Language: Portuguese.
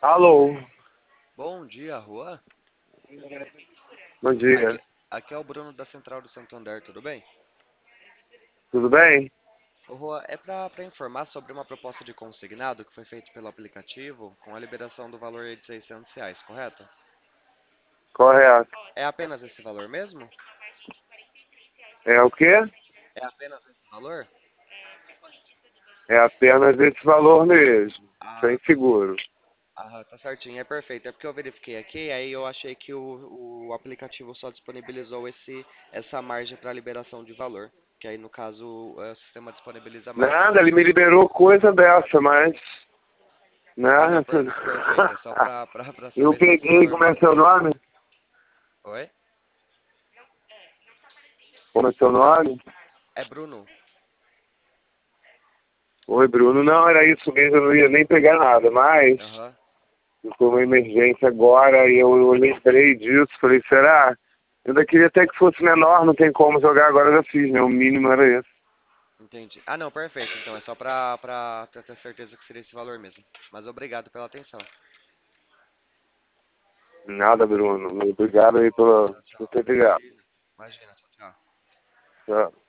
Alô, Bom dia, Juan. bom dia. Aqui é o Bruno da Central do Santander, tudo bem? Tudo bem? Ô, Juan, é para informar sobre uma proposta de consignado que foi feita pelo aplicativo com a liberação do valor aí de R$ 600, correto? Correto. É apenas esse valor mesmo? É o quê? É apenas esse valor? É apenas esse valor mesmo, Ah, sem seguro. tá certinho, é perfeito. É porque eu verifiquei aqui, aí eu achei que o aplicativo só disponibilizou essa margem para liberação de valor. Que aí, no caso, o sistema disponibiliza mais. Nada, ele me liberou coisa dessa, mas... Né? Ah, não, perfeito. É só pra Eu saber se esse peguei, valor como é mesmo. seu nome? Oi? Como é seu nome? É Bruno. Oi, Bruno. Não, era isso mesmo, eu não ia nem pegar nada, mas... Aham. Foi uma emergência agora e eu lembrei disso, falei, será? Eu ainda queria até que fosse menor, não tem como jogar agora, eu já fiz, né? O mínimo era esse. Entendi. Ah, não, perfeito. Então é só pra ter certeza que seria esse valor mesmo. Mas obrigado pela atenção. Nada, Bruno. Obrigado aí por Tchau, por tchau. ter ligado. Imagina. Imagina. Tchau, tchau. Tchau.